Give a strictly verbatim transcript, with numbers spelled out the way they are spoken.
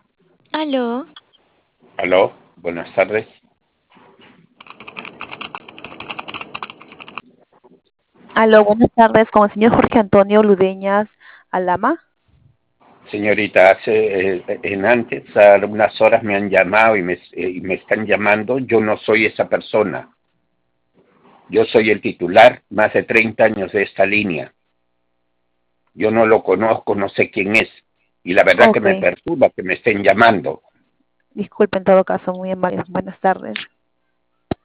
Aló, Aló, buenas tardes. Aló, buenas tardes, con el señor Jorge Antonio Ludeñas Alama. Señorita, hace eh, en antes, a unas horas me han llamado y me, eh, y me están llamando. Yo no soy esa persona. Yo soy el titular más de treinta años de esta línea. Yo no lo conozco, no sé quién es. Y la verdad que Ok, me perturba que me estén llamando. disculpe en todo caso, muy amable. Buenas tardes.